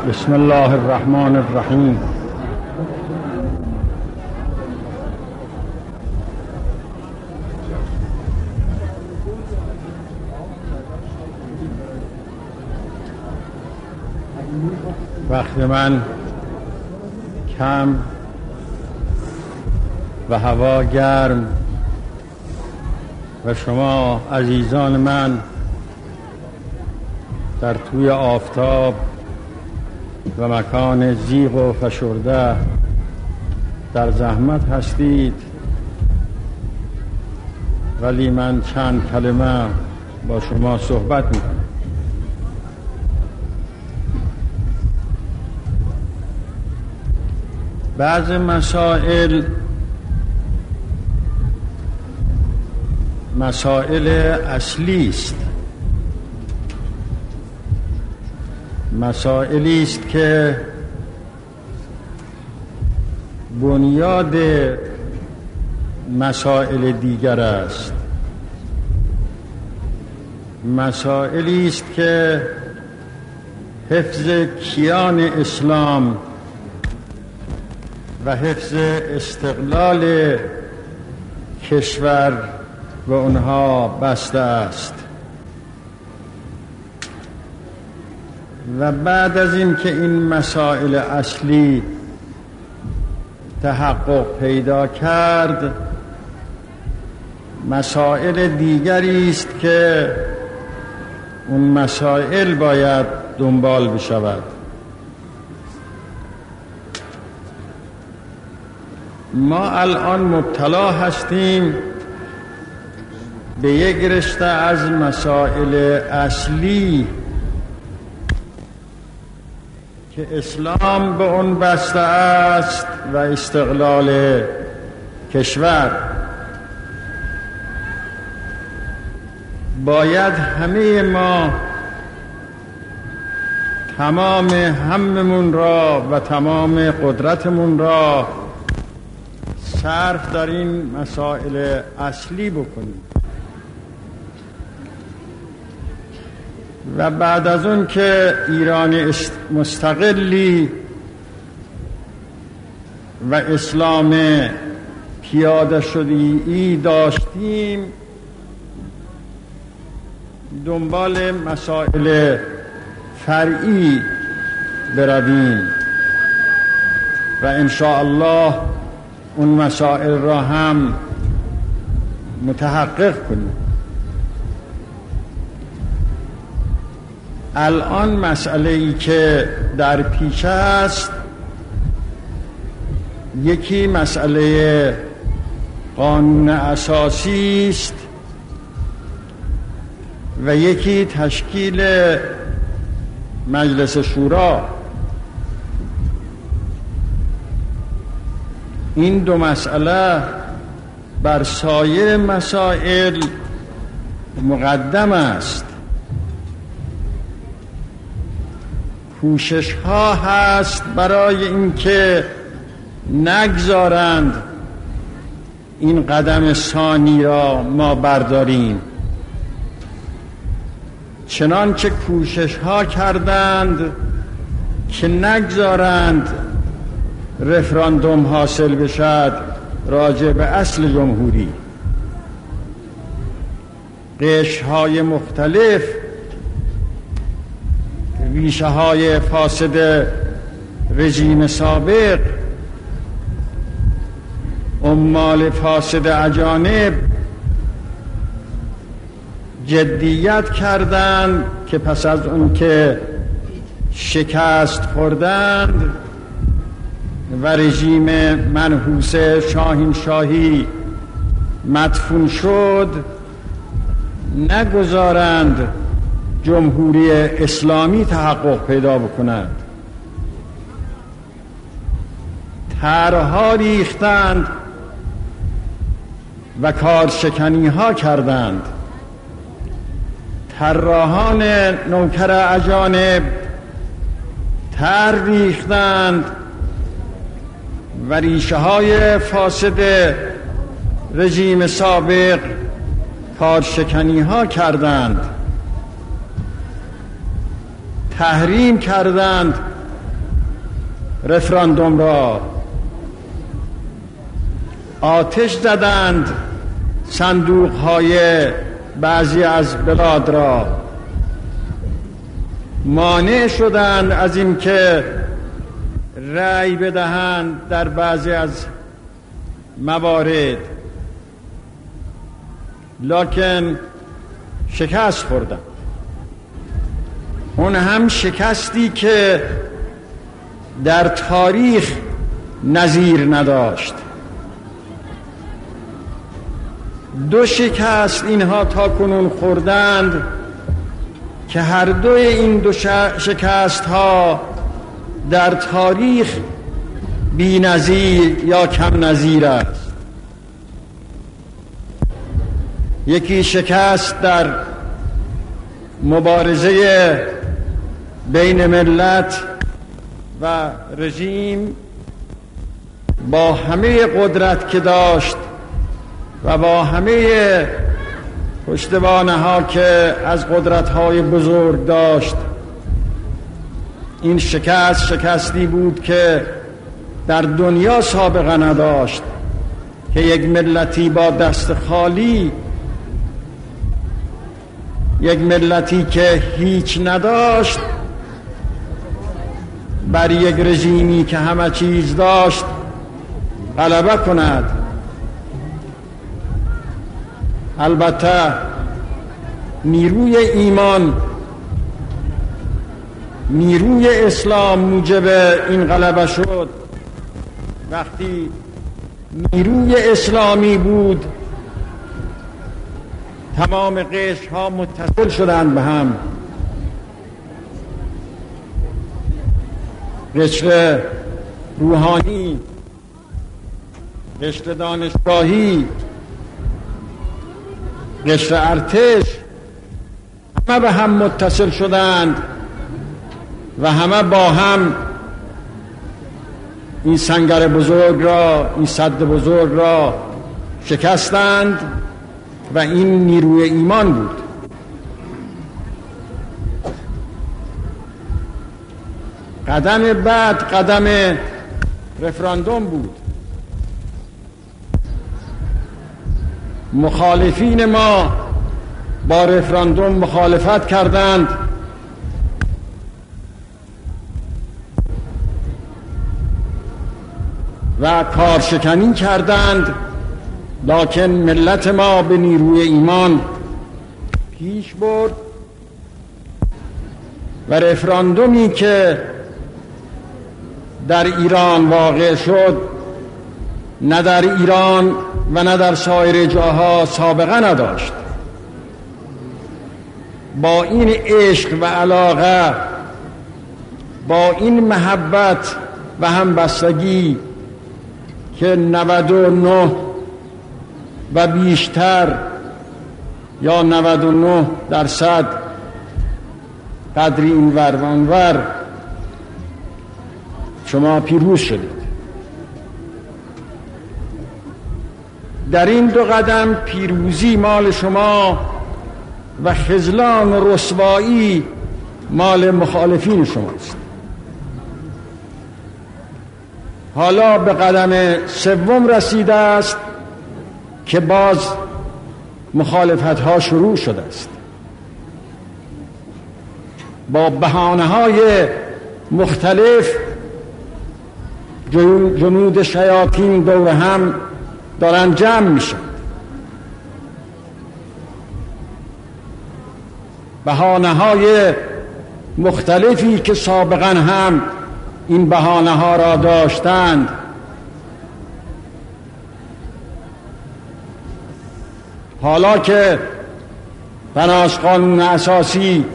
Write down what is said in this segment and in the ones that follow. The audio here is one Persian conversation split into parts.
بسم الله الرحمن الرحیم. وقت من کم و هوا گرم و شما عزیزان من در توی آفتاب و مکان زیغ و فشرده در زحمت هستید، ولی من چند کلمه با شما صحبت میکنم. بعض مسائل اصلی است، مسائلی است که بنیاد مسائل دیگر است، مسائلی است که حفظ کیان اسلام و حفظ استقلال کشور و اونها بسته است. و بعد از این که این مسائل اصلی تحقق پیدا کرد، مسائل دیگری است که اون مسائل باید دنبال بشود. ما الان مبتلا هستیم به یک رشته از مسائل اصلی که اسلام به اون بسته است و استقلال کشور. باید همه ما تمام هممون را و تمام قدرتمون را صرف در این مسائل اصلی بکنیم و بعد از اون که ایران مستقلی و اسلام پیاده شده‌ای داشتیم، دنبال مسائل فرعی برویم و ان شاء الله اون مسائل را هم متحقق کنیم. الان مسئله‌ای که در پیش است، یکی مسئله قانون اساسی است و یکی تشکیل مجلس شورا. این دو مسئله بر سایر مسائل مقدم است. کوشش ها هست برای اینکه نگذارند این قدم ثانی را ما برداریم، چنانچه کوشش ها کردند که نگذارند رفراندوم حاصل بشد راجع به اصل جمهوری. قشرهای مختلف، ریشه های فاسد رژیم سابق، عمال فاسد اجانب جدیت کردند که پس از اون که شکست خوردند و رژیم منحوس شاهنشاهی مدفون شد، نگذارند جمهوری اسلامی تحقق پیدا بکند. طرح‌ها ریختند و کارشکنی‌ها کردند. طراحان نوکر اجانب طرح ریختند و ریشه‌های فاسد رژیم سابق کارشکنی‌ها کردند. تحریم کردند رفراندوم را، آتش زدند صندوق‌های بعضی از بلاد را، مانع شدند از این که رأی بدهند در بعضی از موارد، لکن شکست خوردند. اون هم شکستی که در تاریخ نظیر نداشت. 2 شکست اینها تا کنون خوردند که هر دوی این 2 شکست ها در تاریخ بی نظیر یا کم نظیر است. یکی شکست در مبارزه بین ملت و رژیم با همه قدرت که داشت و با همه پشتوانه ها که از قدرت های بزرگ داشت. این شکستی بود که در دنیا سابقه نداشت که یک ملتی با دست خالی، یک ملتی که هیچ نداشت، بر یک رژیمی که همه چیز داشت غلبه کند. البته نیروی ایمان، نیروی اسلام موجب این غلبه شد. وقتی نیروی اسلامی بود تمام قشرها متصل شدند به هم. قشر روحانی، قشر دانشگاهی، قشر ارتش، همه به هم متصل شدند و همه با هم این سنگر بزرگ را، این سد بزرگ را شکستند و این نیروی ایمان بود. قدم بعد قدم رفراندوم بود. مخالفین ما با رفراندوم مخالفت کردند و کارشکنی کردند، لکن ملت ما به نیروی ایمان پیش برد و رفراندومی که در ایران واقع شد نه در ایران و نه در سایر جاها سابقه نداشت. با این عشق و علاقه، با این محبت و همبستگی که 99 و بیشتر یا 99% قدری اینور و اونور شما پیروز شدید. در این 2 قدم پیروزی مال شما و خذلان و رسوایی مال مخالفین شماست. حالا به قدم 3 رسیده است که باز مخالفت ها شروع شده است. با بهانه های مختلف جنود شیاطین دور هم دارن جمع میشن. بهانه های مختلفی که سابقا هم این بهانه ها را داشتند حالا که بناس قانون اساسی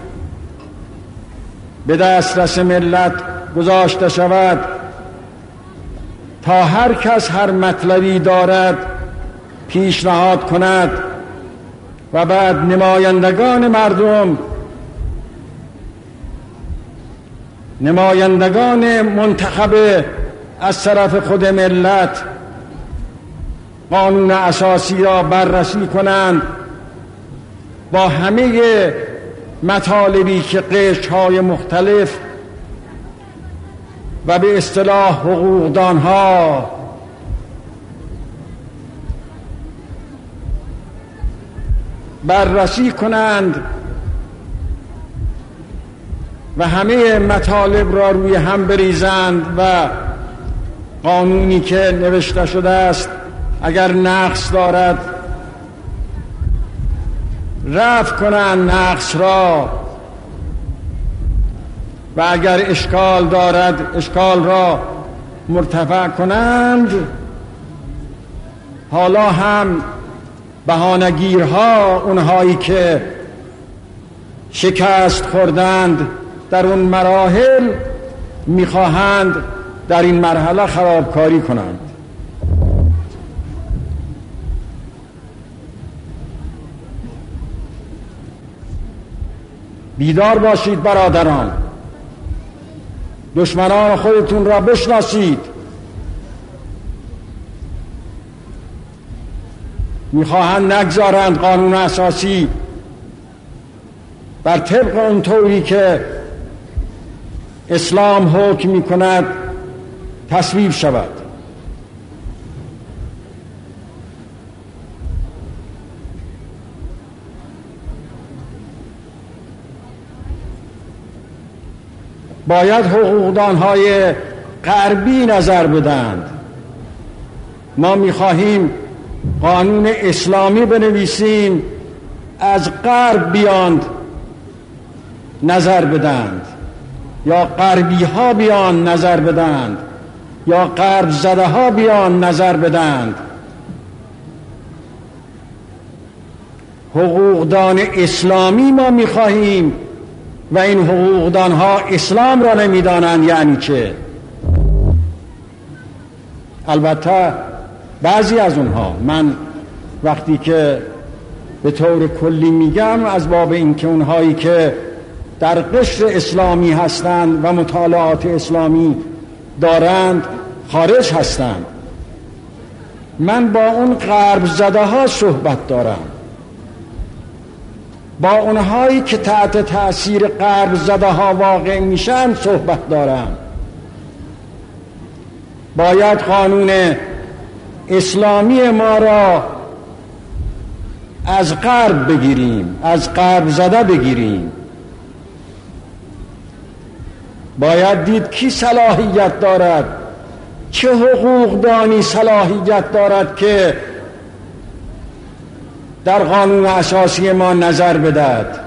به دسترس ملت گذاشته شود تا هر کس هر مطلبی دارد پیشنهاد کند و بعد نمایندگان مردم، نمایندگان منتخب از طرف خود ملت قانون اساسی را بررسی کنند با همه مطالبی که قشرهای مختلف و به اصطلاح حقوقدانها بررسی کنند و همه مطالب را روی هم بریزند و قانونی که نوشته شده است اگر نقص دارد رفع کنند نقص را و اگر اشکال دارد اشکال را مرتفع کنند. حالا هم بهانه‌گیرها، اونهایی که شکست خوردند در اون مراحل، میخواهند در این مرحله خرابکاری کنند. بیدار باشید برادران، دشمنان خودتون را بشناسید. میخواهند نگذارند قانون اساسی بر طبق اون طوری که اسلام حکم میکند تصویب شود. باید حقوقدانهای غربی نظر بدند. ما میخواهیم قانون اسلامی بنویسیم، از غرب بیاند نظر بدند، یا غربی ها بیان نظر بدند، یا غرب زده ها بیان نظر بدند. حقوقدان اسلامی ما میخواهیم و این حقوقدان ها اسلام را نمیدانند یعنی چه. البته بعضی از اونها، من وقتی که به طور کلی میگم از باب اینکه اونهایی که در قشر اسلامی هستند و مطالعات اسلامی دارند خارج هستند، من با اون غرب زده ها صحبت دارم، با اونهایی که تحت تأثیر غرب زده ها واقع میشن صحبت دارم. باید قانون اسلامی ما را از غرب بگیریم، از غرب زده بگیریم. باید دید کی صلاحیت دارد، چه حقوقدانی صلاحیت دارد که در قانون اساسی ما نظر بدهد.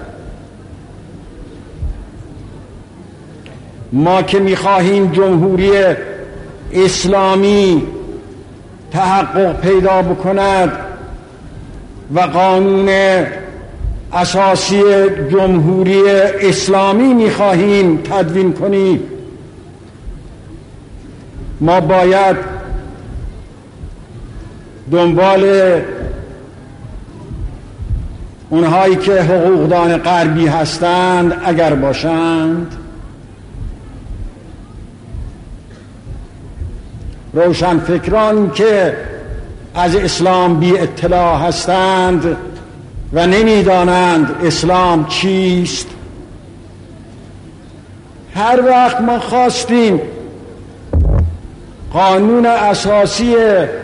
ما که می‌خواهیم جمهوری اسلامی تحقق پیدا بکند و قانون اساسی جمهوری اسلامی می‌خواهیم تدوین کنیم، ما باید دنبال اونهایی که حقوقدان غربی هستند اگر باشند، روشنفکران که از اسلام بی اطلاع هستند و نمیدانند اسلام چیست. هر وقت ما خواستیم قانون اساسی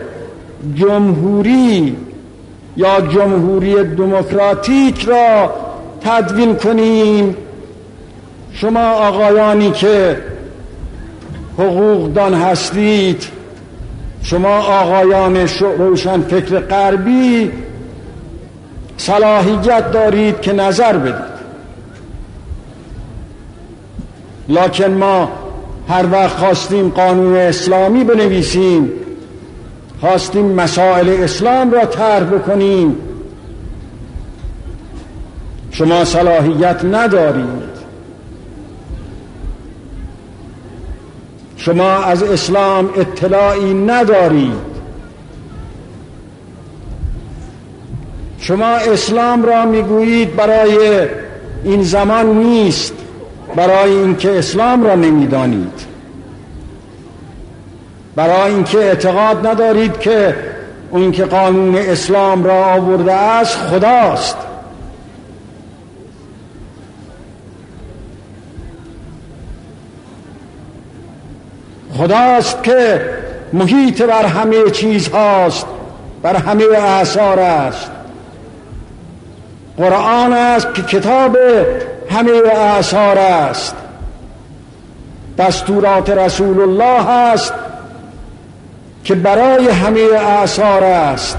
جمهوری یا جمهوری دموکراتیک را تدوین کنیم، شما آقایانی که حقوقدان هستید، شما آقایان روشنفکر غربی صلاحیت دارید که نظر بدید. لکن ما هر وقت خواستیم قانون اسلامی بنویسیم، خواستیم مسائل اسلام را طرح بکنیم، شما صلاحیت ندارید. شما از اسلام اطلاعی ندارید. شما اسلام را میگویید برای این زمان نیست، برای اینکه اسلام را نمیدانید، برای اینکه اعتقاد ندارید که اون که قانون اسلام را آورده است خداست. خداست که محیط بر همه چیز هاست، بر همه اعصار است. قرآن است که کتاب همه اعصار است. دستورات رسول الله است که برای همه اعصار است.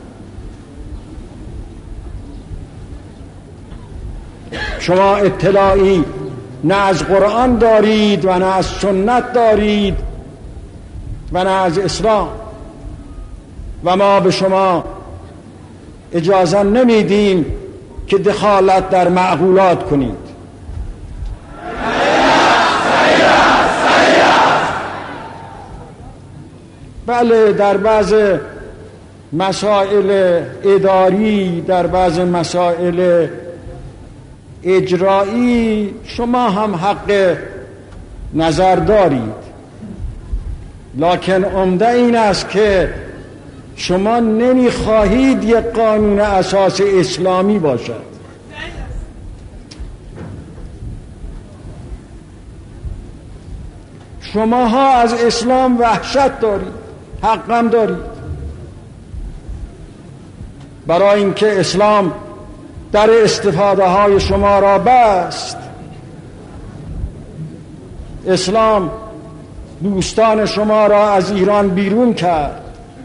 شما اطلاعی نه از قرآن دارید و نه از سنت دارید و نه از اسلام، و ما به شما اجازه نمیدیم که دخالت در معقولات کنید. بله، در بعض مسائل اداری، در بعض مسائل اجرایی شما هم حق نظر دارید، لکن عمده این است که شما نمیخواهید یک قانون اساس اسلامی باشد. شماها از اسلام وحشت دارید، حقم دارید، برای اینکه اسلام در استفاده های شما را بست. اسلام دوستان شما را از ایران بیرون کرد.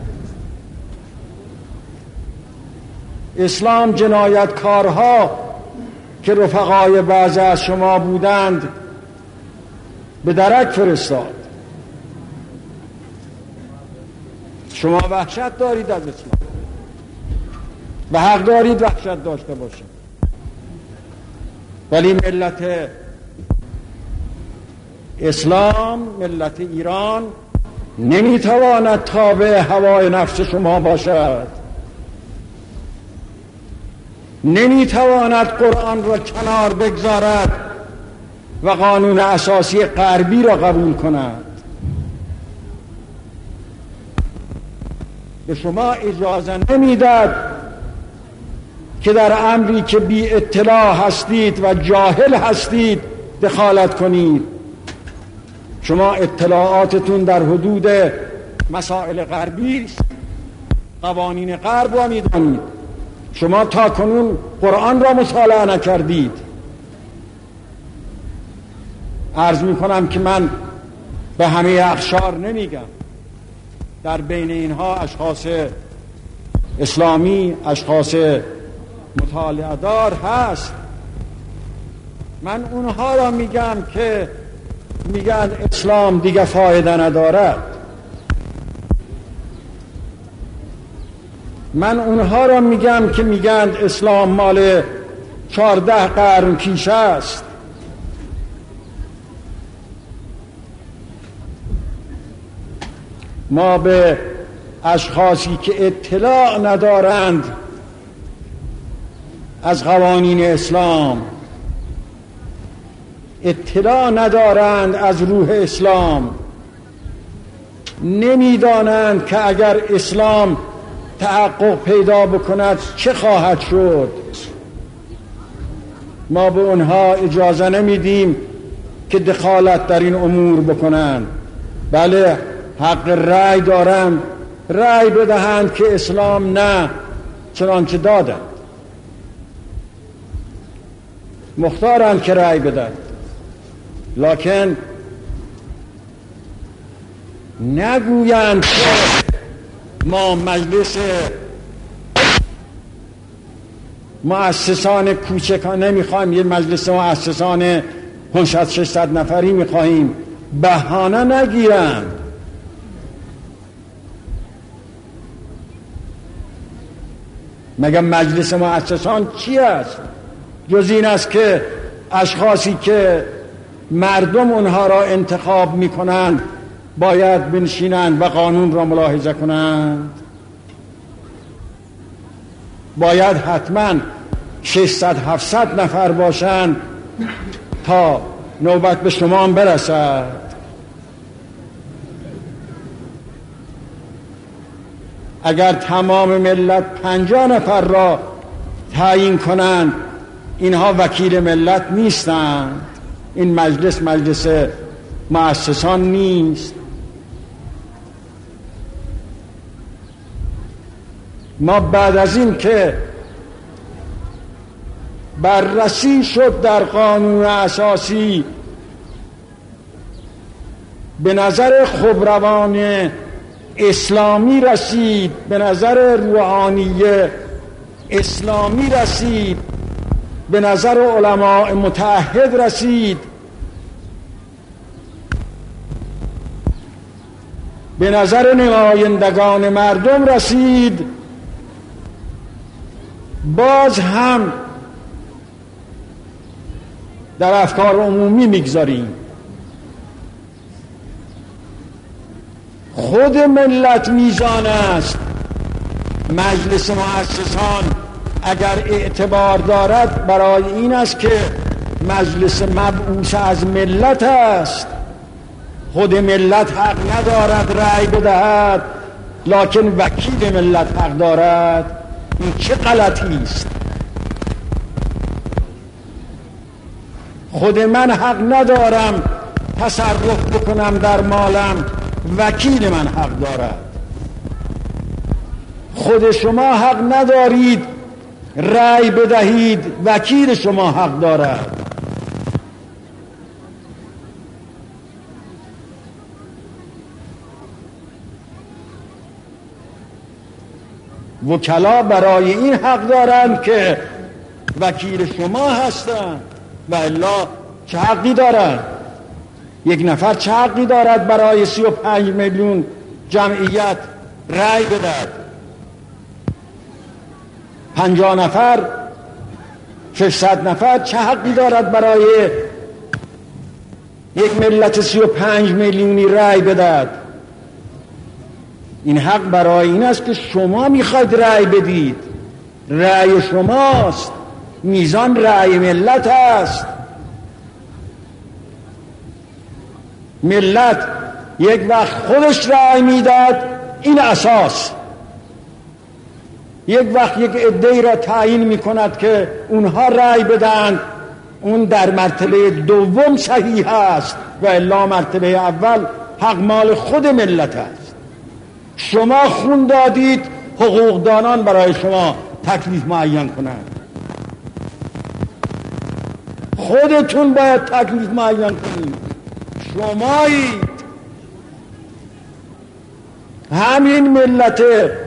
اسلام جنایتکارها که رفقای بعضی از شما بودند به درک فرستاد. شما وحشت دارید از اسلام و حق دارید وحشت داشته باشید، ولی ملت اسلام، ملت ایران نمیتواند تابع هوای نفس شما باشد. نمیتواند قرآن را کنار بگذارد و قانون اساسی غربی را قبول کند. به شما اجازه نمیداد که در امری که بی اطلاع هستید و جاهل هستید دخالت کنید. شما اطلاعاتتون در حدود مسائل غربی است، قوانین غرب را میدانید. شما تا کنون قرآن را مطالعه نکردید. عرض میکنم که من به همه اقشار نمیگم، در بین اینها اشخاص اسلامی، اشخاص مطالعه دار هست. من اونها را میگم که میگن اسلام دیگه فایده ندارد. من اونها را میگم که میگن اسلام مال 14 قرن پیش است. ما به اشخاصی که اطلاع ندارند از قوانین اسلام، اطلاع ندارند از روح اسلام، نمیدانند که اگر اسلام تحقق پیدا بکند چه خواهد شد. ما به اونها اجازه نمیدیم که دخالت در این امور بکنند. بله، حق رأی دارند، رأی بدهند که اسلام نه، چنانچه دادند، مختارند که رأی بدهند، لکن نگویند که ما مجلس مؤسسان کوچکان نمیخوایم، یه مجلس مؤسسان 500-600 نفری میخواهیم. بهانه نگیرند. مگه مجلس مؤسسان چی است جز این است که اشخاصی که مردم اونها را انتخاب میکنند باید بنشینند و قانون را ملاحظه کنند؟ باید حتما 600-700 نفر باشند تا نوبت به شما برسد. اگر تمام ملت 50 نفر را تعیین کنند، اینها وکیل ملت نیستند. این مجلس مجلس مؤسسان نیست. ما بعد از این که بررسی شد در قانون اساسی، به نظر خبروان اسلامی رسید، به نظر روحانی اسلامی رسید، به نظر علماء متعهد رسید، به نظر نمایندگان مردم رسید، باز هم در افکار عمومی میگذاریم. خود ملت میزان است. مجلس مؤسسان اگر اعتبار دارد برای این است که مجلس مبعوث از ملت است. خود ملت حق ندارد رأی بدهد، لکن وکیل ملت حق دارد. این چه غلطی است؟ خود من حق ندارم تصرف بکنم در مالم، وکیل من حق دارد. خود شما حق ندارید رأی بدهید، وکیل شما حق دارد. وکلا برای این حق دارند که وکیل شما هستند، و الا چه حقی دارند؟ یک نفر چه حقی دارد برای 35 میلیون جمعیت رأی بدهد؟ 50 نفر، 600 نفر چه حقی دارد برای یک ملت 35 میلیونی رأی بدهد؟ این حق برای این است که شما میخواید رأی بدید. رأی شماست، میزان رأی ملت است. ملت یک وقت خودش رأی میداد، این اساس. یک وقت یک عده‌ای را تعیین میکند که اونها رأی بدن، اون در مرتبه دوم صحیح است، و الا مرتبه اول حق مال خود ملت است. شما خون دادید، حقوقدانان برای شما تکلیف معین کنند. خودتون باید تکلیف معین کنید. شمایید. همین ملت،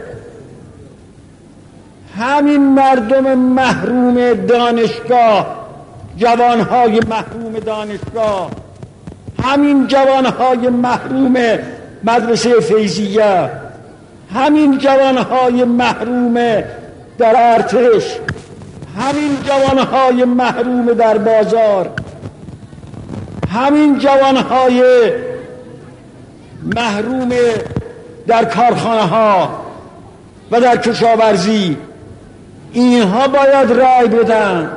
همین مردم محروم دانشگاه، جوانهای محروم دانشگاه، همین جوانهای محروم مدرسه فیضیه، همین جوانهای محروم در ارتش، همین جوانهای محروم در بازار، همین جوانهای محروم در کارخانه ها و در کشاورزی، اینها باید رأی بدن.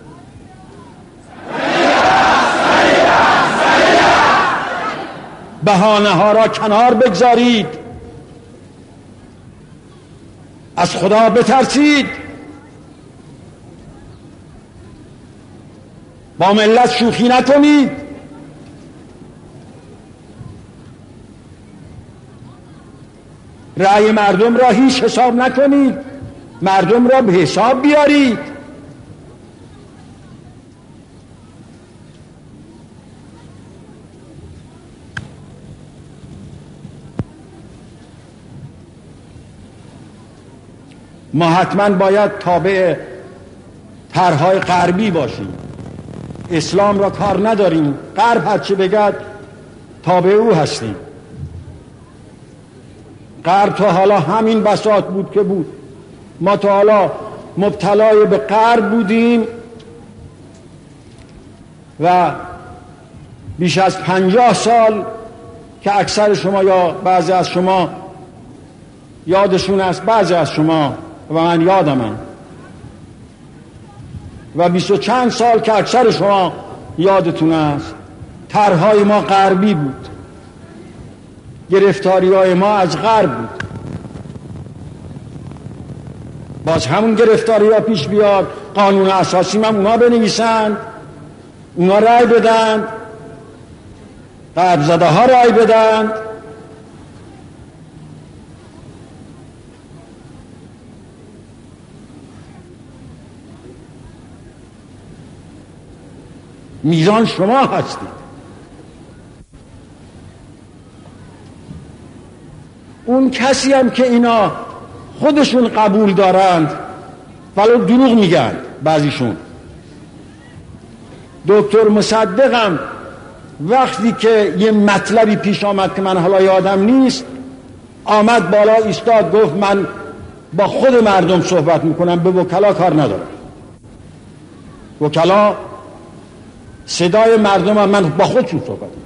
بهانه ها را کنار بگذارید، از خدا بترسید، با ملت شوخی نکنید. رأی مردم را هیچ حساب نکنید، مردم را به حساب بیارید. ما حتما باید تابع طرح‌های غربی باشیم. اسلام را کار نداریم، غرب هرچی بگد تابع او هستیم. غرب تا حالا همین بساط بود که بود. ما تا حالا مبتلای به غرب بودیم و بیش از 50 سال که اکثر شما یا بعضی از شما یادشون است، بعضی از شما و من یادمه، و 20 و چند سال که اکثر شما یادتون است، طرح‌های ما غربی بود، گرفتاری‌های ما از غرب بود. باز همون گرفتاری‌ها پیش بیاد، قانون اساسی هم اونا بنویسند، اونا رأی بدند، غرب زده ها رأی بدند. میزان شما هستید. اون کسی هم که اینا خودشون قبول دارند ولو دروغ میگن بعضیشون. دکتر مصدقم وقتی که یه مطلبی پیش آمد که من حالا یادم نیست، آمد بالا ایستاد گفت من با خود مردم صحبت میکنم، به وکلا کار ندارم. وکلا صدای مردم هم، من با خودتون صحبت میکنم.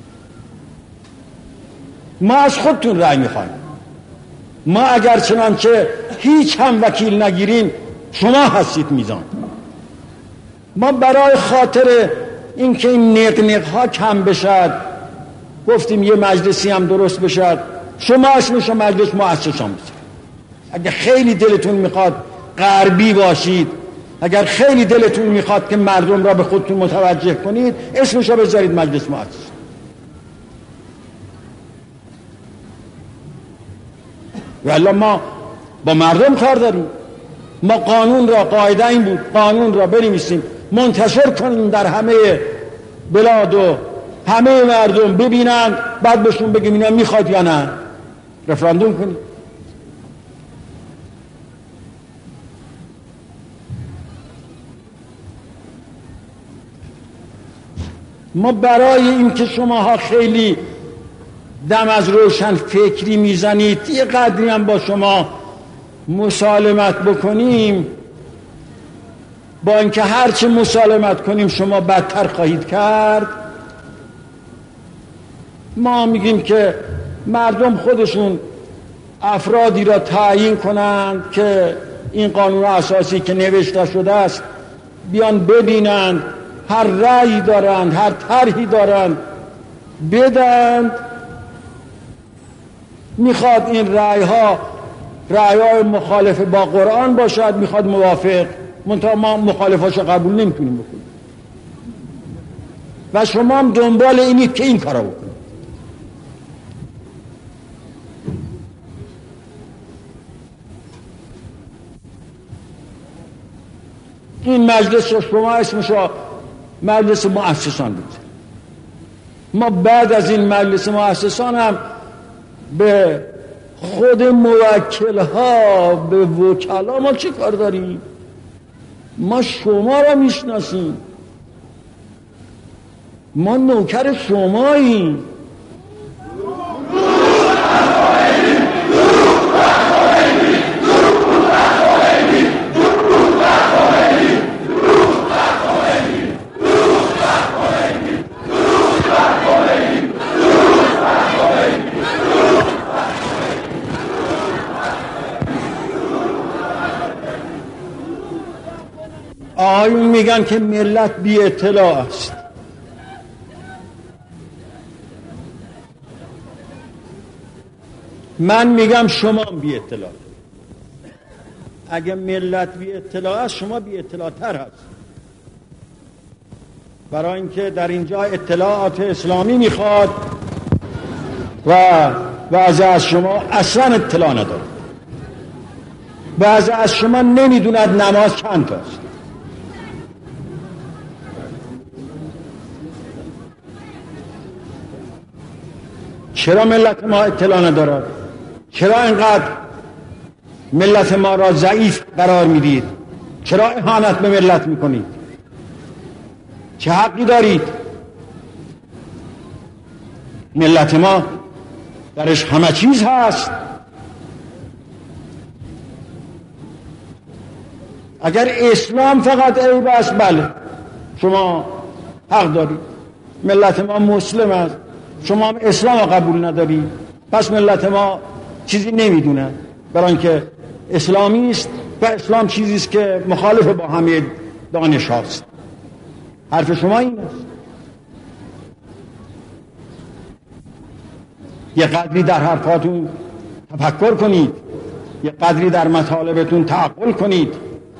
ما از خودتون رأی میخوایم. ما اگر چنانچه هیچ هم وکیل نگیریم شما هستید میزان. ما برای خاطر اینکه این نقنق ها کم بشد گفتیم یه مجلسی هم درست بشد، شما اسمشو مجلس مؤسسان بذارید. اگر خیلی دلتون میخواد غربی باشید، اگر خیلی دلتون میخواد که مردم را به خودتون متوجه کنید، اسمشو بذارید مجلس مؤسسان. والله ما با مردم کار داریم. ما قانون را، قاعده این بود قانون را بنویسیم منتشر کنیم در همه بلاد و همه مردم ببینند، بعد بهشون بگیم اینا میخواد یا نه، رفراندوم کنیم. ما برای این که شماها خیلی دم از روشن فکری میزنید یه قدری هم با شما مسالمت بکنیم، با اینکه هرچه مسالمت کنیم شما بدتر خواهید کرد. ما میگیم که مردم خودشون افرادی را تعیین کنند که این قانون اساسی که نوشته شده است بیان ببینند، هر رأی دارند، هر طرحی دارند بدند. میخواد این رأی‌های مخالف با قرآن باشد، میخواد موافق، منتها ما مخالفاشو قبول نمیتونیم بکنیم و شما هم دنبال اینید که این کارو بکنید. این مجلس رو شما اسمشو مجلس مؤسسان بود. ما بعد از این مجلس مؤسسان هم به خود موکلها، به وکلا ما چه کار داریم؟ ما شما را میشناسیم، ما نوکر شماییم. آقایون میگن که ملت بی اطلاع است. من میگم شما بی اطلاع. اگه ملت بی اطلاع است شما بی اطلاع تر هست، برای اینکه در اینجا اطلاعات اسلامی میخواد و بعضی از شما اصلا اطلاع نداره. بعضی از شما نمیدوند نماز چند تا است. چرا ملت ما اطلاع ندارد؟ چرا اینقدر ملت ما را ضعیف قرار میدید؟ چرا اهانت به ملت میکنید؟ چه حقی دارید؟ ملت ما درش همه چیز هست. اگر اسلام فقط عیب است، بله شما حق دارید. ملت ما مسلم است، شما هم اسلام قبول نداری، پس ملت ما چیزی نمیدونه، برای اینکه اسلامی است و اسلام چیزی است که مخالف با همه دانش هاست. حرف شما این است. یه قدری در حرفاتون تفکر کنید، یه قدری در مطالبتون تعقل کنید.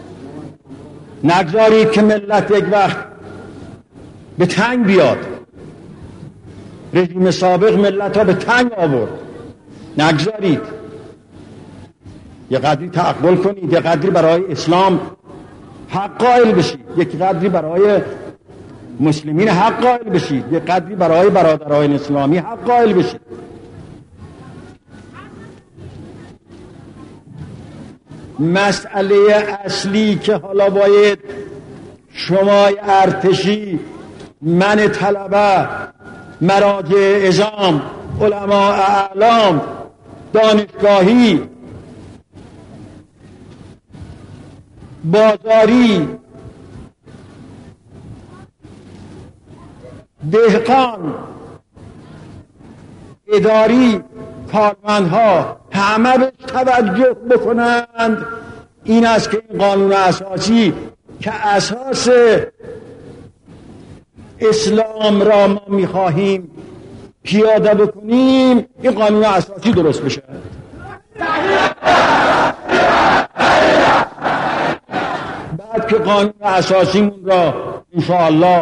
نگذارید که ملت یک وقت به تنگ بیاد. رژیم سابق ملت ها به تنگ آورد، نگذارید. یه قدری تعقل کنید، یه قدری برای اسلام حق قائل بشید، یک قدری برای مسلمین حق قائل بشید، یه قدری برای برادران اسلامی حق قائل بشید. مسئله اصلی که حالا باید شما ارتشی، من طلبه، مراجع اعظام، علماء اعلام، دانشگاهی، بازاری، دهقان، اداری، کارمندها همه به توجه بکنند. این است که این قانون اساسی که اساس اسلام را ما می‌خواهیم پیاده بکنیم، این قانون اساسی درست بشه. بعد که قانون اساسیمون را انشاءالله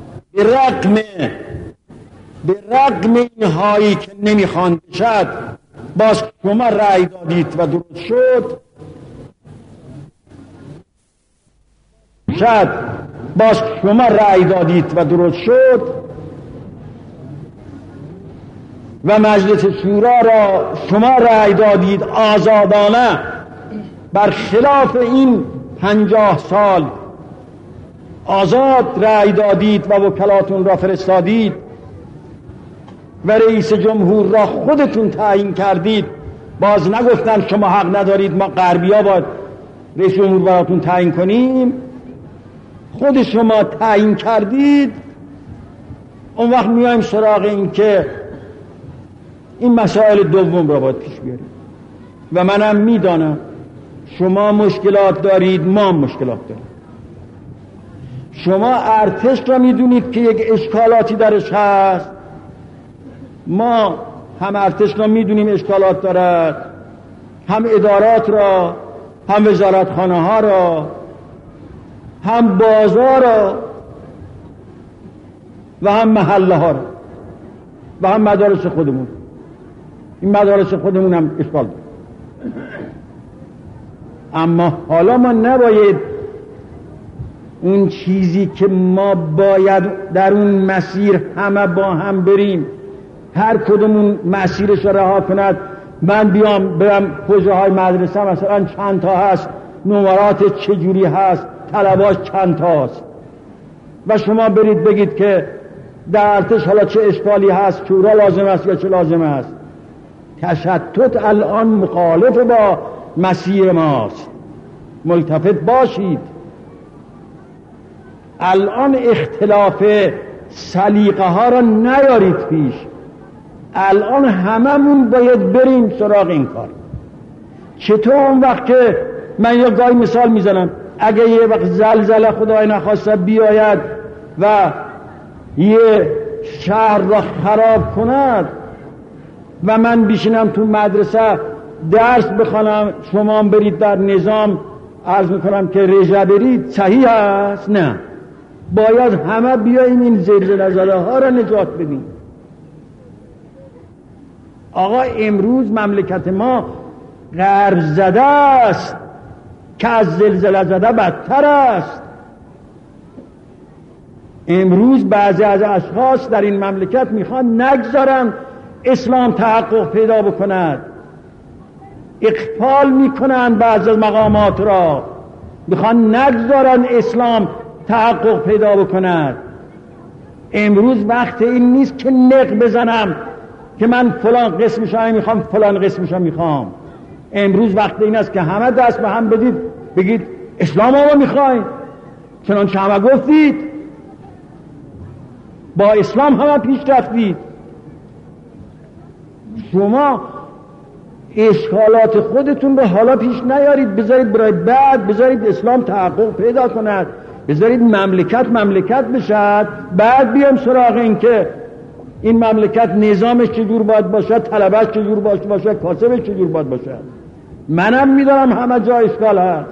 به رغم اینهایی که نمیخوان بشد باز شما رأی دادید و درست شد، باز شما رأی دادید و درست شد و مجلس شورا را شما رأی دادید آزادانه، برخلاف این 50 سال آزاد رأی دادید و وکلاتون را فرستادید و رئیس جمهور را خودتون تعیین کردید. باز نگفتن شما حق ندارید، ما غربی‌ها باید رئیس جمهور براتون تعیین کنیم. خود شما تعیین کردید. اون وقت میایم سراغ این که این مسائل دوم را باید پیش بیاریم و منم میدانم شما مشکلات دارید، ما مشکلات داریم. شما ارتش را میدونید که یک اشکالاتی درش هست، ما هم ارتش را میدونیم اشکالات دارد، هم ادارات را، هم وزارتخانه ها را، هم بازار را و هم محله ها را و هم مدارس خودمون. این مدارس خودمون هم اشکال دارد. اما حالا ما نباید اون چیزی که ما باید در اون مسیر همه با هم بریم، هر کدومون مسیرش رو رها کند. من بیام برم حوزه های مدرسه مثلا چند تا هست، نمرات چجوری هست، طلباش چند تا هست و شما برید بگید که در ارتش حالا چه اشکالی هست، شورا لازم است یا چه لازم است. تشتت الان مخالف با مسیر ماست، ملتفت باشید. الان اختلاف سلیقه ها را نیارید پیش. الان هممون باید بریم سراغ این کار. چطور اون وقت که من یه گاهی مثال میزنم، اگه یه وقت زلزله خدای نخواسته بیاید و یه شهر را خراب کند و من بیشینم تو مدرسه درس بخوانم، شما برید در نظام، عرض میکنم که رژه برید، صحیح است؟ نه، باید همه بیاییم این زلزله زده ها را نجات بدیم. آقا امروز مملکت ما غرب زده است که از زلزله زده بدتر است. امروز بعضی از اشخاص در این مملکت میخوان نگذارن اسلام تحقق پیدا بکند، اقفال میکنن بعضی از مقامات را، میخوان نگذارن اسلام تحقق پیدا بکند. امروز وقت این نیست که نق بزنم که من فلان قسمشو میخوام، فلان قسمشو میخوام. امروز وقت این است که همه دست به هم بدید، بگید اسلام رو میخوایم، چنانچه همه گفتید با اسلام همه پیش رفتید. شما اشکالات خودتون رو حالا پیش نیارید، بذارید برای بعد، بذارید اسلام تحقق پیدا کند، بذارید مملکت بشد، بعد بیام سراغ این که این مملکت نظامش چجور باید باشد، طلبش چجور باشد، کاسبش چجور باید باشد. منم میدارم همه جا اشکال هست،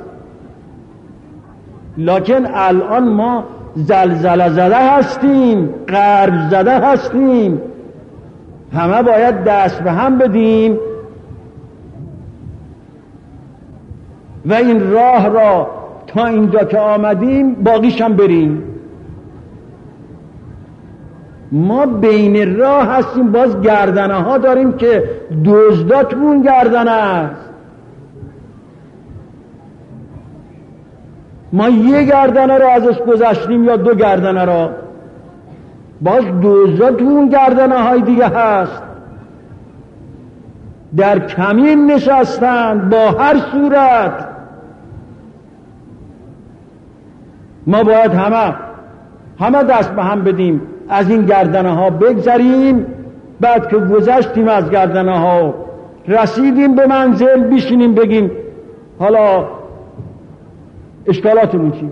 لکن الان ما زلزله زده هستیم، غرب زده هستیم، همه باید دست به هم بدیم و این راه را تا اینجا که آمدیم باقیش هم بریم. ما بین راه هستیم، باز گردنه ها داریم که دزدات اون گردنه است. ما یه گردنه رو ازش گذشتیم یا دو گردنه رو، باز دزدات اون گردنه های دیگه هست. در کمین نشستند با هر صورت. ما باید همه دست به هم بدیم، از این گردنه ها بگذریم. بعد که گذشتیم از گردنه ها، رسیدیم به منزل، بشینیم بگیم حالا اشکالاتمون چی؟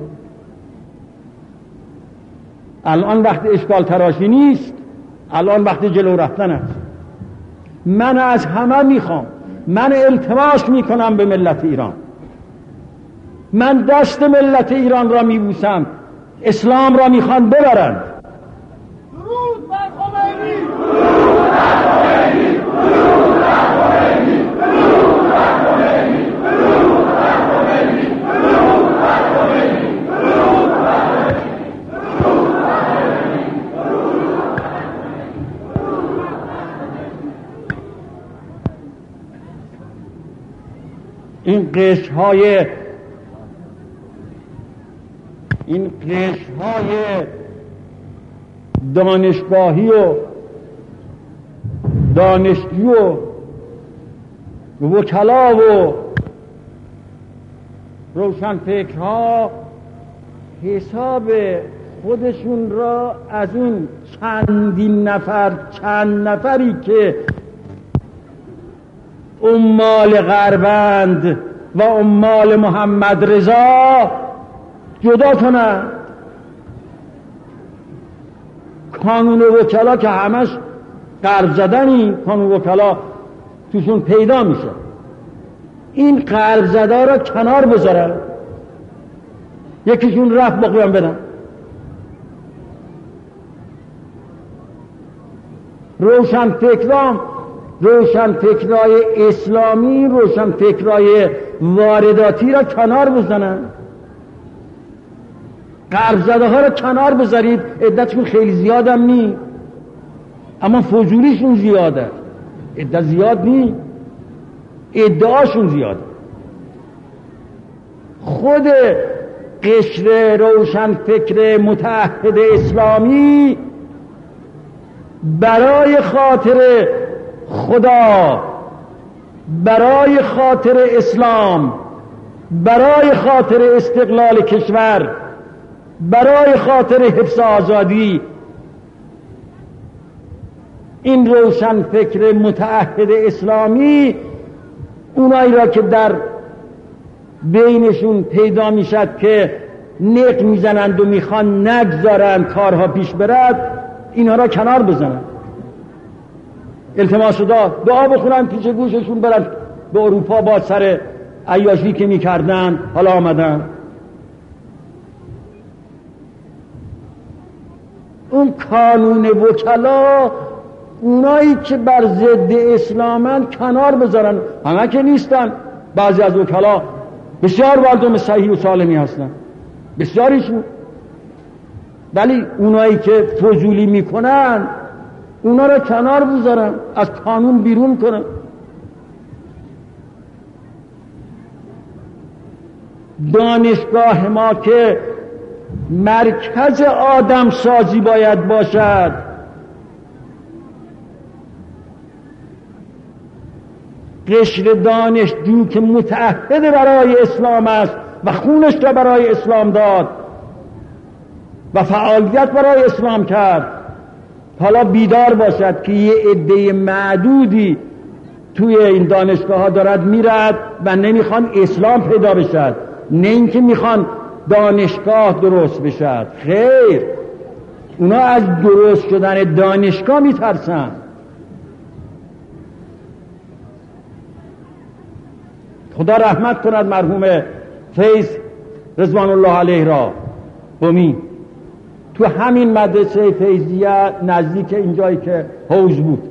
الان وقت اشکال تراشی نیست، الان وقت جلو رفتن است. من از همه میخوام، من التماس میکنم به ملت ایران، من دست ملت ایران را میبوسم، اسلام را میخوان ببرند. درود بر خمینی، درود بر خمینی، درود بر خمینی، درود بر خمینی، درود بر خمینی، درود بر خمینی، درود بر این قشرهای دانشگاهی و دانشجو و وکلا و روشنفکرها حساب خودشون را از این چند نفری که عمال غربند و عمال محمد رضا جدا کنند. کانون وکلا که همش غرب زدنی، کانون وکلا توشون پیدا میشه. این غرب زده را کنار بذارن، یکیشون رفت باقیان بدن. روشنفکرای اسلامی، روشنفکرای وارداتی را کنار بزنن، غرب زده ها را کنار بذارید. عدتشون خیلی زیادم نی، اما فضولیشون زیاده. عدت زیاد نی، ادعاشون زیاده. خود قشر روشنفکر متحد اسلامی برای خاطر خدا، برای خاطر اسلام، برای خاطر استقلال کشور، برای خاطر حفظ آزادی، این روشنفکر متحد اسلامی اونایی را که در بینشون پیدا میشد که نق میزنند و میخوان نگذارند کارها پیش برد، اینها را کنار بزنند. التماس دعا بخونن پیش گوششون، برن به اروپا با سر عیاشی که میکردن حالا آمدن. اون کانون وکلا، اونایی که بر ضد اسلامن کنار بذارن. همه که نیستن، بعضی از وکلا بسیار مردم صحیح و سالمی هستن، بسیاریشون، ولی اونایی که فضولی میکنن اونا را کنار بذارن، از قانون بیرون کنن. دانشگاه ما که مرکز آدم سازی باید باشد، قشر دانشجو که متعهد برای اسلام است و خونش را برای اسلام داد و فعالیت برای اسلام کرد، حالا بیدار باشد که یه عده معدودی توی این دانشگاه ها دارد میرد و نمیخوان اسلام پیدا بشد، نه اینکه میخوان دانشگاه درست بشد. خیر، اونا از درست شدن دانشگاه میترسن. خدا رحمت کند مرحوم فیض رضوان الله علیه را. بومی تو همین مدرسه فیضیه نزدیک اینجایی که حوض بود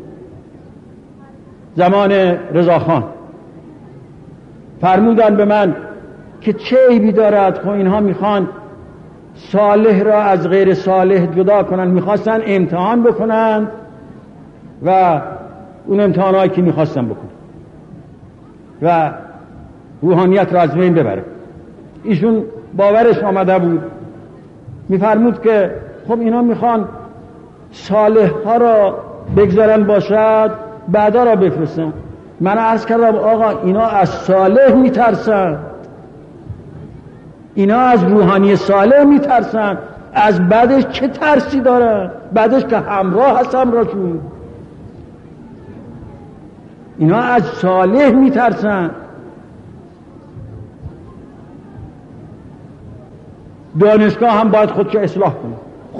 زمان رضاخان فرمودن به من که چه عیبی دارد، خب اینها میخوان صالح را از غیر صالح جدا کنن، میخواستن امتحان بکنن و اون امتحانهایی که میخواستن بکنن و روحانیت را از بین ببره. ایشون باورش آمده بود، میفرمود که خب اینا میخوان صالح ها را بگذارن باشد بعدا را بفرستن. من عرض کردم آقا اینا از صالح میترسن، اینا از روحانی صالح میترسن، از بعدش چه ترسی دارن؟ بعدش که همراه هست همراهشون. اینا از صالح میترسن. دانشگاه هم باید خودشو اصلاح کنه.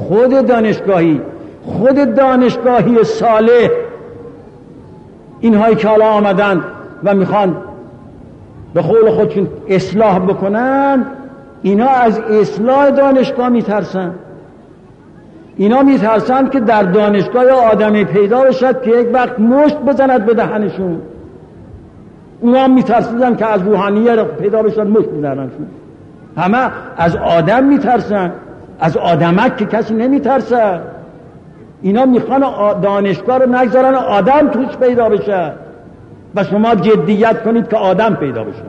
خود دانشگاهی صالح، اینهایی که حالا آمدن و میخوان به قول خودشون اصلاح بکنن، اینا از اصلاح دانشگاه میترسن. اینا میترسن که در دانشگاه آدمی پیدا بشد که یک وقت مشت بزند به دهنشون. اونا میترسیدن که از روحانیت پیدا بشد مشت بزننشون. همه از آدم میترسن، از آدمک که کسی نمیترسه. اینا میخوان دانشگاه رو نگذارن آدم توش پیدا بشه و شما جدیت کنید که آدم پیدا بشه.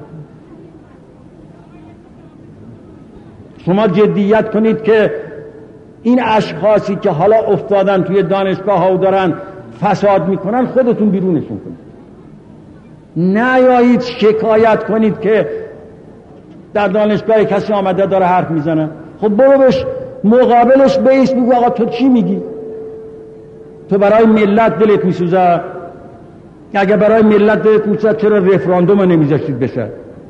شما جدیت کنید که این اشخاصی که حالا افتادن توی دانشگاه ها و دارن فساد میکنن خودتون بیرونشون کنید. نیایید شکایت کنید که در دانشگاه کسی آمده داره حرف میزنه. خب برو بهش مقابلش بیست بگو آقا تو چی میگی؟ تو برای ملت دلت میسوزه؟ اگه برای ملت دلت میسوزه چرا رفراندوم نمیذاشتید بشه؟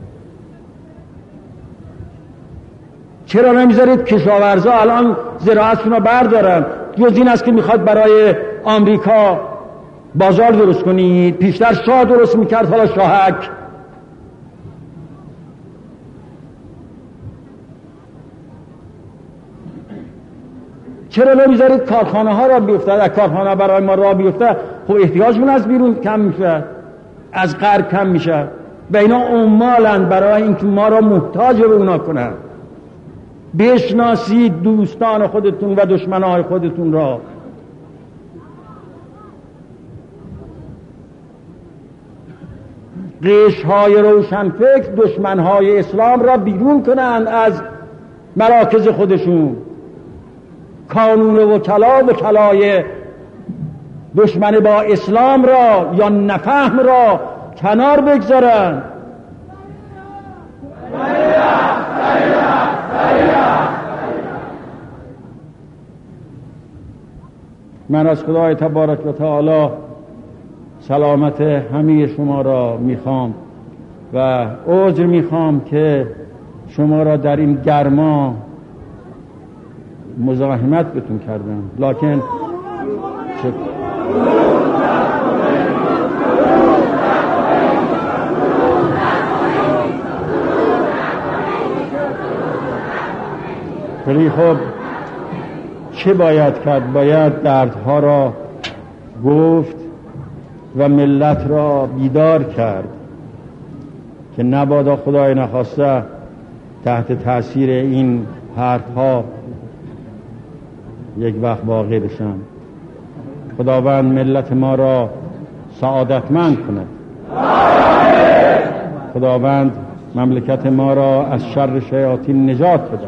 چرا نمیذارید کشاورزا الان زراعتشون رو بردارن؟ جز این است که میخواد برای آمریکا بازار درست کنید. پیشتر شاه درست میکرد، حالا شاهک. چرا نمیذارید کارخانه ها را بیفته؟ از کارخانه برای ما را بیفته خب احتیاجمون از بیرون کم میشه، از غرب کم میشه و اینا عمالن برای اینکه ما را محتاج به اونا کنن. بشناسید دوستان خودتون و دشمنان خودتون را. قشرهای روشنفکر دشمنهای اسلام را بیرون کنند از مراکز خودشون. کانون وکلای دشمن با اسلام را یا نفهم را کنار بگذارن. من از خدای تبارک و تعالی سلامت همه شما را میخوام و عذر میخوام که شما را در این گرما مزاحمت بتون کردم، لکن ولی خب چه باید کرد؟ باید دردها را گفت و ملت را بیدار کرد که نبادا خدای نخواسته تحت تأثیر این حرفها یک وقت واقع بشن. خداوند ملت ما را سعادتمند کند. خداوند مملکت ما را از شر شیاطین نجات بده.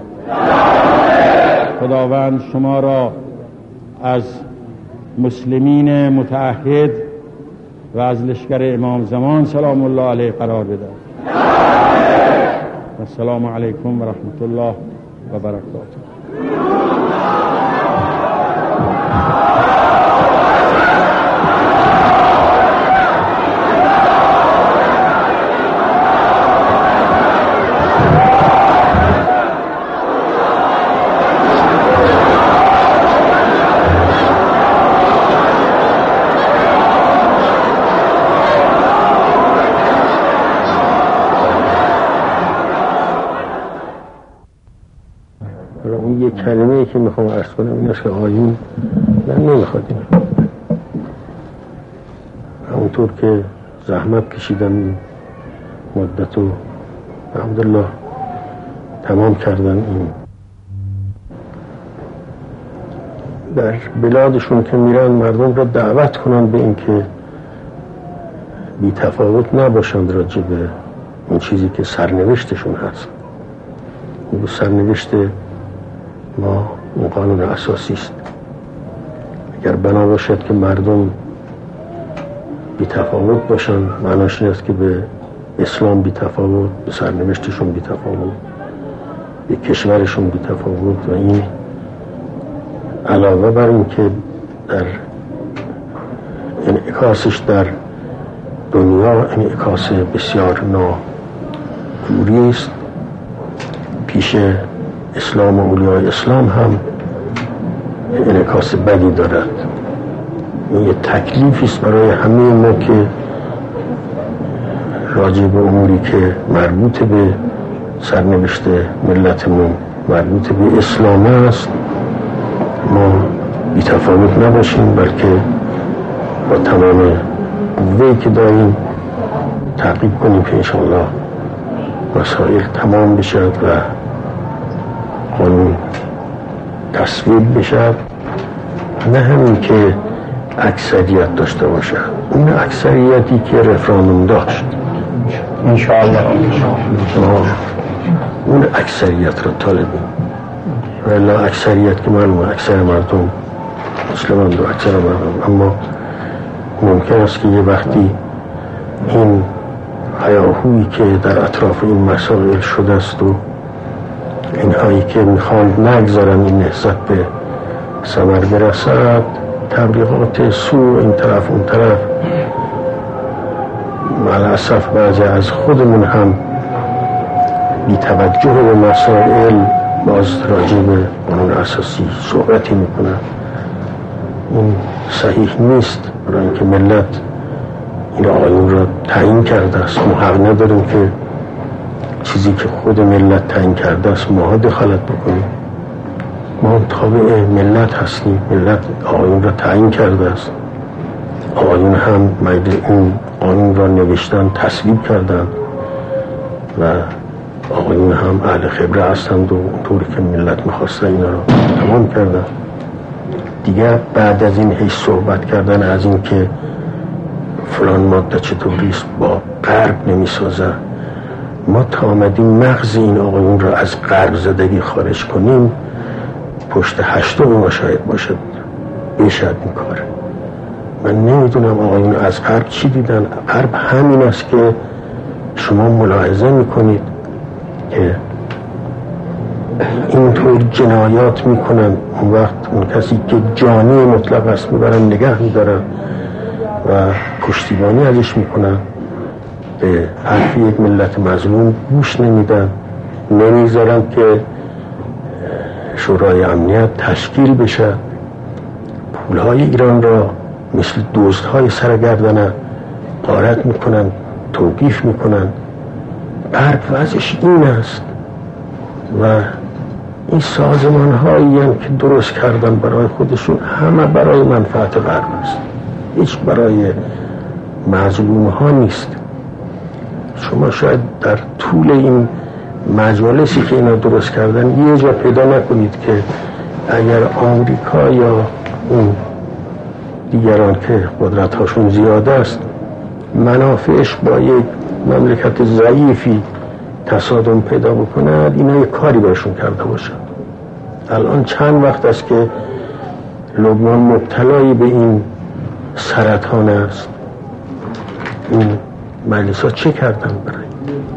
خداوند شما را از مسلمین متعهد و از لشکر امام زمان سلام الله علیه قرار بده. السلام علیکم و رحمت الله و برکاته. یک کلمه‌ای که میخوام عرض کنم این است که آیین من نمیخوادیم همونطور که زحمت کشیدم این مدت و الحمدلله تمام کردن این در بلادشون که میرن مردم را دعوت کنن به اینکه بی تفاوت نباشند راجع به اون چیزی که سرنوشتشون هست. اون سرنوشت ما اون قانون اساسی است. اگر بنا باشد که مردم بی تفاوت باشن، معناش این است که به اسلام بی تفاوت، به سرنوشتشون بی تفاوت، به کشورشون بی تفاوت، و این علاوه بر این که در انعکاسش در دنیا انعکاس بسیار ناجوری است، پیش اسلام و اولیای اسلام هم انعکاس بدی دارد. این یه تکلیفی است برای همه ما که راجع به اموری که مربوط به سرنوشت ملتمون، مربوط به اسلام است، ما بی تفاوت نباشیم، بلکه با تمام قوه‌ای که داریم تعقیب کنیم که انشاءالله مسائل تمام بشد و قانون تصویب بشد. نه همین که اکثریت داشته باشد، اون اکثریتی که رفراندوم داشت انشاءالله اون اکثریت را طالبیم. ولی اکثریت که معلومه اکثر مردم مسلمان و اکثر مردم، اما ممکن است که یه وقتی این هیاهویی که در اطراف این مسائل شده است و اینهایی که میخوان نگذارن این نهضت به ثمر برسد، تبلیغات سو این طرف اون طرف، ملاسف بعضی از خودمون هم بی توجه به مسائل باز راجع به قانون اساسی صحبتی میکنن. این صحیح نیست، برای اینکه ملت این آیین را تعیین کرده است. ما حق نداریم که چیزی که خود ملت تعیین کرده است ما دخالت بکنیم. ما تابع ملت هستیم، ملت آیین را تعیین کرده است، آیین هم این قانون را نوشتن، تصویب کردن و آیین هم اهل خبره هستند و اونطوری که ملت میخواستن اینا را تمام کردن. دیگر بعد از این هیچ صحبت کردن از این که فلان ماده چطوریست با غرب نمیسازه. ما تا آمدیم مغز این آقایون را از غرب زدگی خارج کنیم، پشت 8 ما شاید باشد بشد این کار. من نمیدونم آقایون از غرب چی دیدن. غرب همین است که شما ملاحظه میکنید که اینطور جنایات میکنن، اون وقت اون کسی که جانی مطلق است میبرن نگه میدارن و پشتیبانی ازش میکنن، به حرف یک ملت مظلوم گوش نمیدن، نمیذارن که شورای امنیت تشکیل بشه، پولهای ایران را مثل دزدهای سرگردنه غارت میکنن، توقیف میکنن. غرب وضعش این است و این سازمان هایی هم که درست کردن برای خودشون همه برای منفعت غرب است، هیچ برای مظلوم ها نیست. شما شاید در طول این مجالسی که اینا درست کردن یه جا پیدا نکنید که اگر آمریکا یا اون دیگران که قدرت هاشون زیاده است منافعش با یک مملکت ضعیفی تصادم پیدا بکند اینا یک کاری باشون کرده باشند. الان چند وقت است که لبنان مبتلای به این سرطان است. این مجلس ها چه کردن برای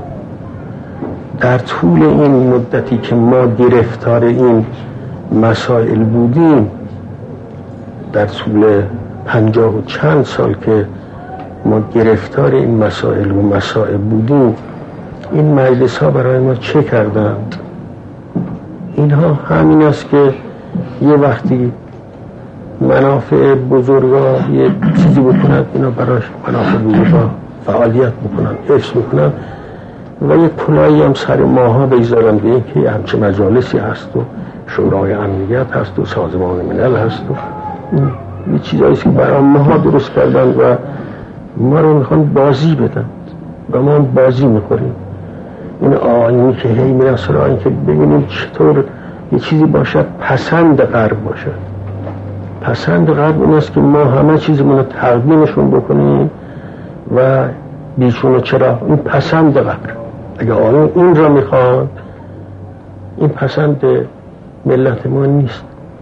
در طول این مدتی که ما گرفتار این مسائل بودیم، در طول 50 و چند سال که ما گرفتار این مسائل و مسائل بودیم، این مجلس ها برای ما چه کردند؟ اینها همین است که یه وقتی منافع بزرگا یه چیزی بکنند، اینا برای منافع بزرگا فعالیت بکنن، حفظ بکنن و یه کلاهی هم سر ماها بگذارن به اینکه همچه مجالسی هست و شورای امنیت هست و سازمان ملل هست و یه چیزایی که برای ماها درست کردن و ما رو میخوان بازی بدن و ما بازی میخوریم. این آیینی که هی میرن سراغ این که ببینیم چطور یه چیزی باشد پسند غرب باشد. پسند غرب این است که ما همه چیزمون رو تقدیمشون بکنیم و بیشون چرا. این پسند غرب. اگه آیون این را میخوان، این پسند ملت ما نیست.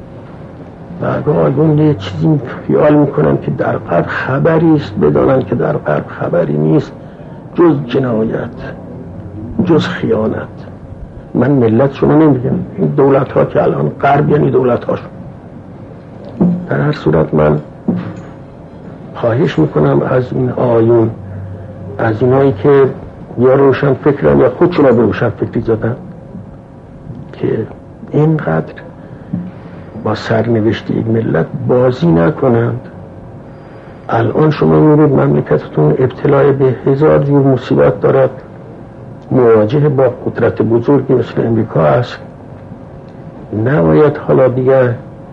و اگه آیون یه چیزی خیال میکنن که در غرب خبری است، بدانن که در غرب خبری نیست جز جنایت، جز خیانت. من ملت شما نمیگم، این دولت ها که الان غرب یعنی دولت هاشون. در هر صورت من خواهش میکنم از این آیون، از اینایی که یا روشن فکرن یا خودشون به روشن فکری زدن، که اینقدر با سرنوشت یک ملت بازی نکنند. الان شما میبینید مملکتتون ابتلای به 1000 جور مصیبت دارد، مواجه با قدرت بزرگی مثل امریکا است. نباید حالا دیگه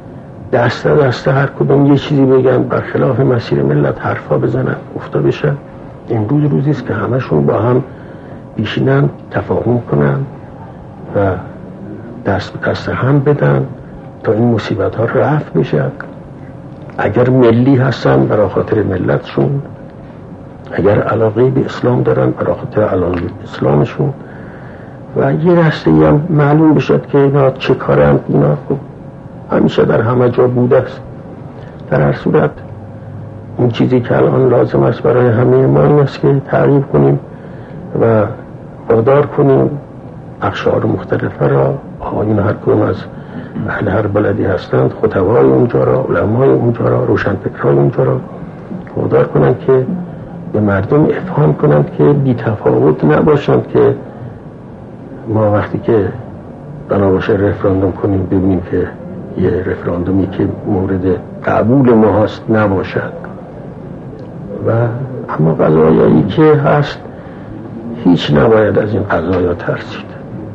دسته هر کدوم یه چیزی بگن برخلاف مسیر ملت حرفا بزنن افتا بشن. امروز روزی است که همشون با هم بیشینن، تفاهم کنن و دست به دست هم بدن تا این مصیبت ها رفع بشه. اگر ملی هستن برای خاطر ملتشون، اگر علاقه به اسلام دارن برای خاطر علاقه به اسلامشون، و یه راسته هم معلوم بشد که اینا چه کارند. اینا خب همیشه در همه جا بوده است. در هر صورت این چیزی که الان لازم است برای همه ما این است که تعریف کنیم و وادار کنیم اقشار مختلفه را، آقایون هر کدوم از اهل هر بلدی هستند، خطبای اونجا را، علمای اونجا را، روشنفکرای اونجا را وادار کنند که به مردم افهام کنند که بی تفاوت نباشند، که ما وقتی که بنا باشه رفراندوم کنیم ببینیم که یه رفراندومی که مورد قبول ما هست نباشد. و اما قضایایی که هست هیچ نباید از این قضایا ترسید.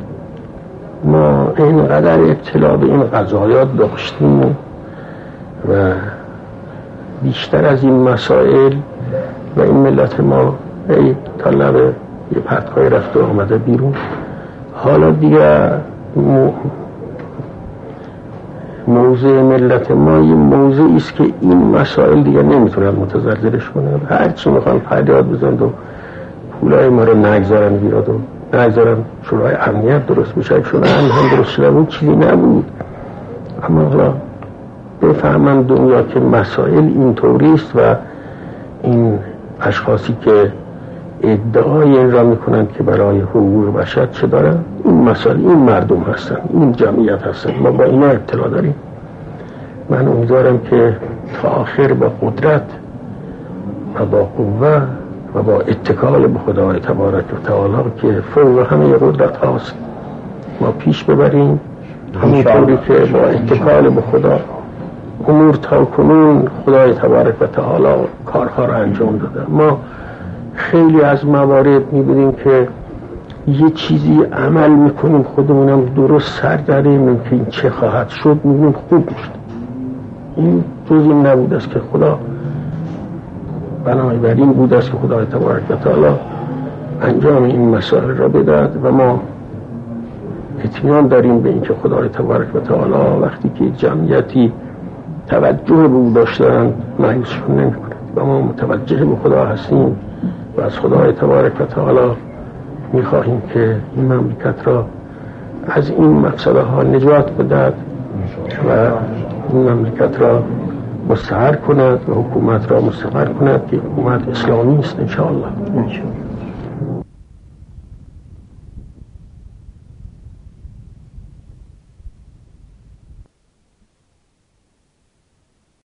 ما اینقدر اطلاع به این قضایات داشتیم و بیشتر از این مسائل و این ملت ما ای تا لب یه پرتگاه رفته آمده بیرون. حالا دیگه موضع ملت ما یه موضعی است که این مسائل دیگه نمیتونن متزلزلش کنن. هر چی میخوان فریاد بزنند و پولای ما رو نگذارن بیاد و نگذارن شورای امنیت درست بشه. شورای امنیت هم درست شده بود، چیزی نبود. اما حالا بفهمن دنیا که مسائل اینطوری است و این اشخاصی که ادعای این را میکنن که برای حقوق بشر چه دارن، این مسائل این مردم هستن، این جمعیت هستن. ما با اینا اطلاع داریم. من امیدوارم که تا آخر با قدرت و با قوه و با اتکال به خدای تبارک و تعالی که فوق همه قدرت هاست ما پیش ببریم، همونطوری که با اتکال به خدا امور تا کنون خدای تبارک و تعالی کارها را انجام داده. ما خیلی از موارد میبینیم که یه چیزی عمل میکنیم خودمونم درست سر داریم که این چه خواهد شد میبینیم خوب میشد. این جز این نبود است که خدا بنابراین بود است که خدای تبارک و تعالی انجام این مسائل را بدهد و ما اطمینان داریم به اینکه خدای تبارک و تعالی وقتی که جمعیتی توجه به او داشتند مایوسشون نمی‌کند و ما متوجه به خدا هستیم و از خدای تبارک و تعالی می‌خواهیم که این مملکت را از این مفسده ها نجات بدهد و این مملکت را مستقر کند و حکومت را مستقر کند که حکومت اسلامی است ان شاء الله.